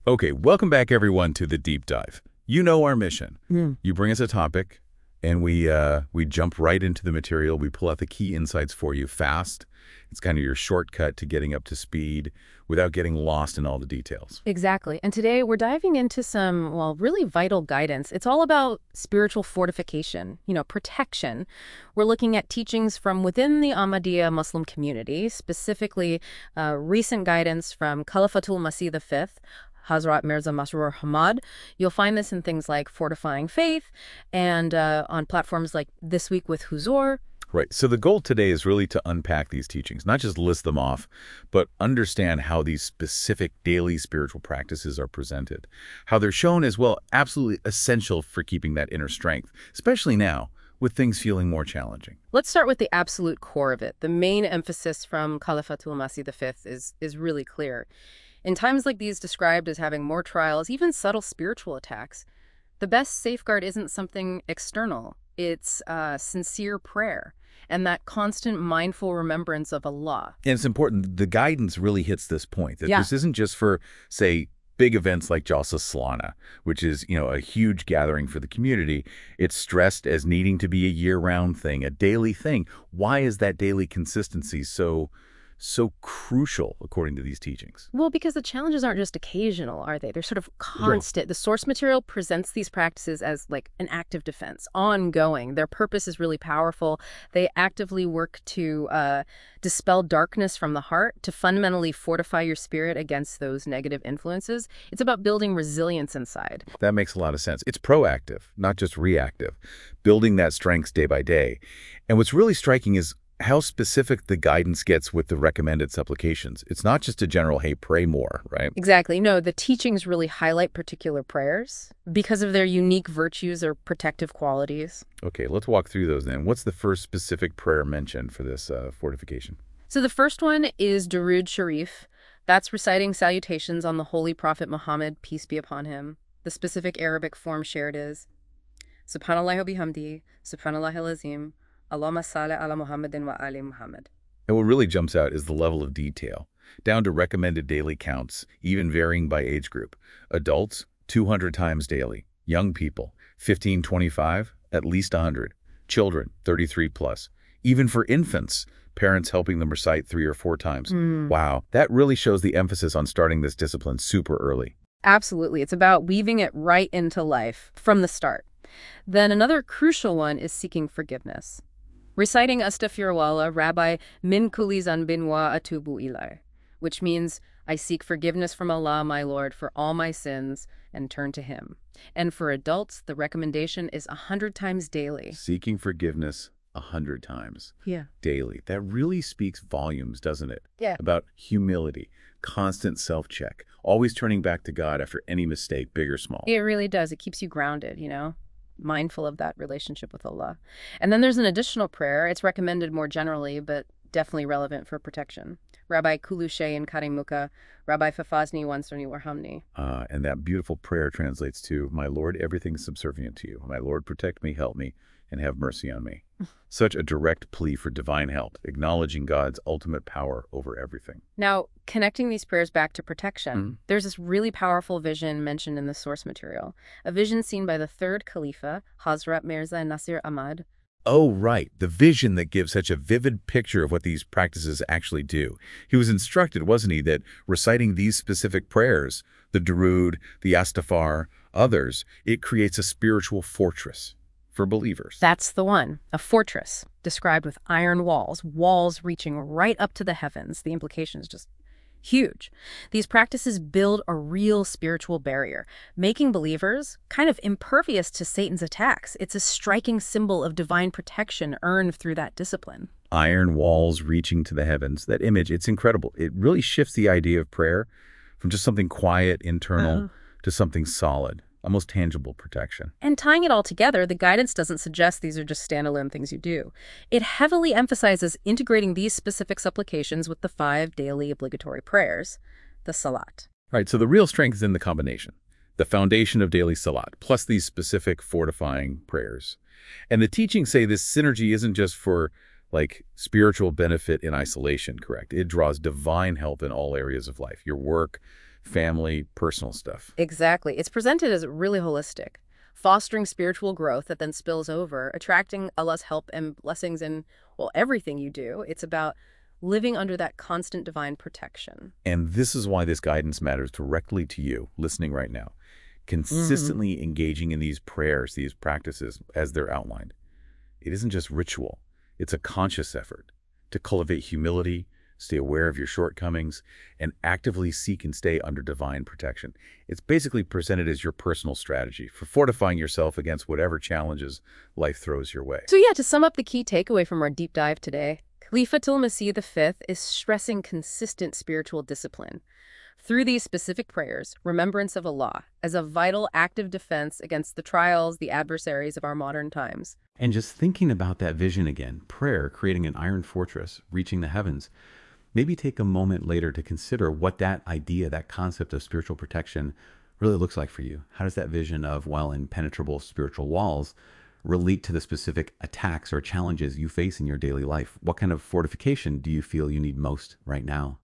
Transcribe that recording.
Okay, welcome back everyone to the deep dive. You know our mission. Mm. You bring us a topic, and we jump right into the material. We pull out the key insights for you fast. It's kind of your shortcut to getting up to speed without getting lost in all the details. Exactly. And today we're diving into some, well, really vital guidance. It's all about spiritual fortification, protection. We're looking at teachings from within the Ahmadiyya Muslim community, specifically recent guidance from Khalifatul Masih V, Hazrat Mirza Masroor Ahmad. You'll find this in things like Fortifying Faith and on platforms like This Week with Huzur. Right. So the goal today is really to unpack these teachings, not just list them off, but understand how these specific daily spiritual practices are presented, how they're shown as, well, absolutely essential for keeping that inner strength, especially now with things feeling more challenging. Let's start with the absolute core of it. The main emphasis from Khalifatul Masih V is really clear. In times like these described as having more trials, even subtle spiritual attacks, the best safeguard isn't something external. It's sincere prayer and that constant mindful remembrance of Allah. And it's important, the guidance really hits this point, that Yeah. this isn't just for, say, big events like Jalsa Salana, which is, a huge gathering for the community. It's stressed as needing to be a year-round thing, a daily thing. Why is that daily consistency so crucial, according to these teachings? Well, because the challenges aren't just occasional, are they? They're sort of constant. The source material presents these practices as like an active defense, ongoing. Their purpose is really powerful. They actively work to dispel darkness from the heart, to fundamentally fortify your spirit against those negative influences. It's about building resilience inside. That makes a lot of sense. It's proactive, not just reactive, building that strength day by day. And what's really striking is how specific the guidance gets with the recommended supplications. It's not just a general, hey, pray more, right? Exactly. No, the teachings really highlight particular prayers because of their unique virtues or protective qualities. Okay, let's walk through those then. What's the first specific prayer mentioned for this fortification? So the first one is Durood Sharif. That's reciting salutations on the Holy Prophet Muhammad, peace be upon him. The specific Arabic form shared is Subhanallah wa bihamdi, Subhanallah al-Azim, Allahumma salli ala Muhammadin wa ali Muhammad. And what really jumps out is the level of detail, down to recommended daily counts, even varying by age group. Adults, 200 times daily. Young people, 15-25, at least 100. Children, 33 plus. Even for infants, parents helping them recite 3 or 4 times. Wow, that really shows the emphasis on starting this discipline super early. Absolutely. It's about weaving it right into life from the start. Then another crucial one is seeking forgiveness. Reciting Astaghfirullah, Rabbi Min Kulli Zanbin wa Atubu Ilai, which means I seek forgiveness from Allah, my Lord, for all my sins and turn to Him. And for adults, the recommendation is 100 times daily. Seeking forgiveness 100 times Yeah. daily. That really speaks volumes, doesn't it? Yeah. About humility, constant self-check, always turning back to God after any mistake, big or small. It really does. It keeps you grounded, mindful of that relationship with Allah. And then there's an additional prayer. It's recommended more generally, but definitely relevant for protection. Rabbi Kulushe in Karimuka, Rabbi Fafazni Wansurni Warhamni. And that beautiful prayer translates to, my Lord, everything is subservient to you. My Lord, protect me, help me, and have mercy on me. Such a direct plea for divine help, acknowledging God's ultimate power over everything. Now, connecting these prayers back to protection, there's this really powerful vision mentioned in the source material, a vision seen by the third Khalifa, Hazrat Mirza Nasir Ahmad. Oh, right. The vision that gives such a vivid picture of what these practices actually do. He was instructed, wasn't he, that reciting these specific prayers, the Durood, the Astaghfar, others, it creates a spiritual fortress for believers. That's the one, a fortress described with iron walls reaching right up to the heavens. The implication is just huge. These practices build a real spiritual barrier, making believers kind of impervious to Satan's attacks. It's a striking symbol of divine protection earned through that discipline. Iron walls reaching to the heavens. That image, it's incredible. It really shifts the idea of prayer from just something quiet, internal, to something solid. Almost tangible protection. And tying it all together, the guidance doesn't suggest these are just standalone things you do. It heavily emphasizes integrating these specific supplications with the 5 daily obligatory prayers, the Salat. Right, so the real strength is in the combination. The foundation of daily Salat, plus these specific fortifying prayers. And the teachings say this synergy isn't just for, like, spiritual benefit in isolation, correct? It draws divine help in all areas of life. Your work, family, personal stuff. Exactly. It's presented as really holistic, fostering spiritual growth that then spills over, attracting Allah's help and blessings in, well, everything you do. It's about living under that constant divine protection. And this is why this guidance matters directly to you, listening right now. Consistently engaging in these prayers, these practices, as they're outlined. It isn't just ritual. It's a conscious effort to cultivate humility, stay aware of your shortcomings, and actively seek and stay under divine protection. It's basically presented as your personal strategy for fortifying yourself against whatever challenges life throws your way. So yeah, to sum up the key takeaway from our deep dive today, Khalifatul Masih V is stressing consistent spiritual discipline through these specific prayers, remembrance of Allah, as a vital active defense against the trials, the adversaries of our modern times. And just thinking about that vision again, prayer creating an iron fortress, reaching the heavens, maybe take a moment later to consider what that idea, that concept of spiritual protection really looks like for you. How does that vision of, well, impenetrable spiritual walls relate to the specific attacks or challenges you face in your daily life? What kind of fortification do you feel you need most right now?